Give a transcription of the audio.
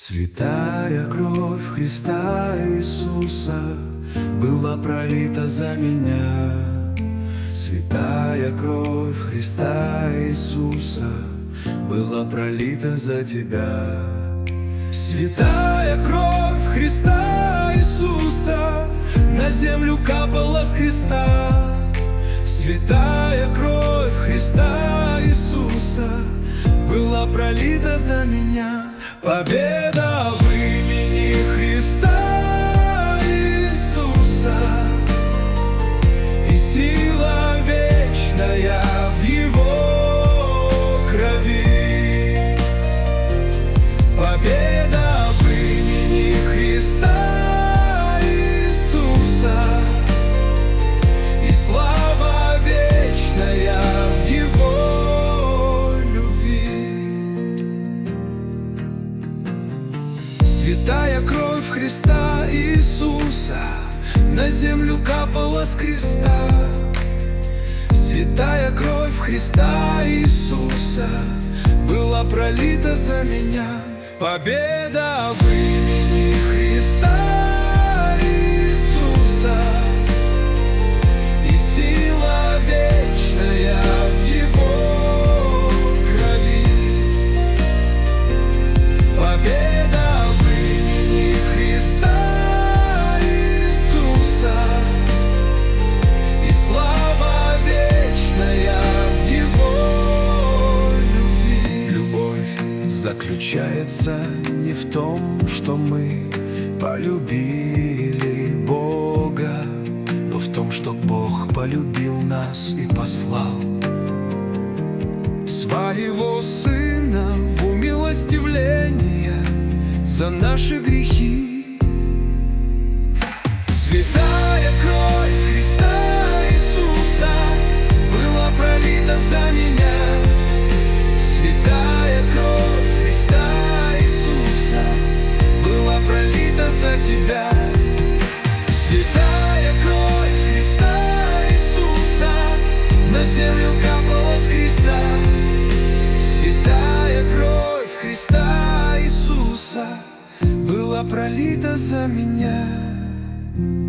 Святая кровь Христа Иисуса была пролита за меня. Святая кровь Христа Иисуса была пролита за тебя. Святая кровь Христа Иисуса на землю капала с креста. Святая кровь Христа Иисуса была пролита за меня. Победа в имени Христа Иисуса и сила вечная в Его крови. Победа в имени Христа Иисуса и слава вечная в Его любви. Святая кровь Христа Иисуса на землю капала с креста. Святая кровь Христа Иисуса была пролита за меня. Победа в имени Христа Иисуса и сила вечная в Его крови. Победа в имени Христа Иисуса и слава вечная в Его любви. Любовь заключается не в том, что мы полюбили Бога, но в том, что Бог полюбил нас и послал Своего Сына в умилостивление за наши грехи. Святая кровь Христа Иисуса была пролита за меня. Святая кровь Христа Иисуса была пролита за тебя. Святая кровь Христа Иисуса на землю капала с креста. Святая кровь Христа Иисуса была пролита за меня.